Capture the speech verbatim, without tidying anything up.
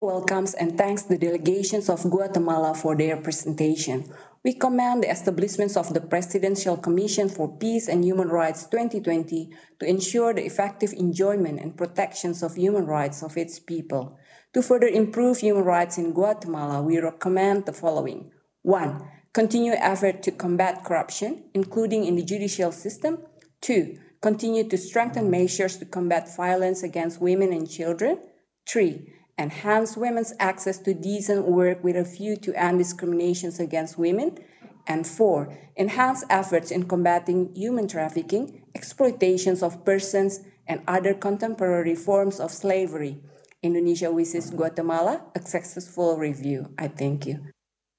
welcomes and thanks the delegations of Guatemala for their presentation. We commend the establishment of the Presidential Commission for Peace and Human Rights twenty twenty to ensure the effective enjoyment and protections of human rights of its people. To further improve human rights in Guatemala, we recommend the following. One, continue effort to combat corruption, including in the judicial system. Two, continue to strengthen measures to combat violence against women and children. Three, enhance women's access to decent work with a view to end discriminations against women. And four, enhance efforts in combating human trafficking, exploitations of persons, and other contemporary forms of slavery. Indonesia wishes Guatemala a successful review. I thank you.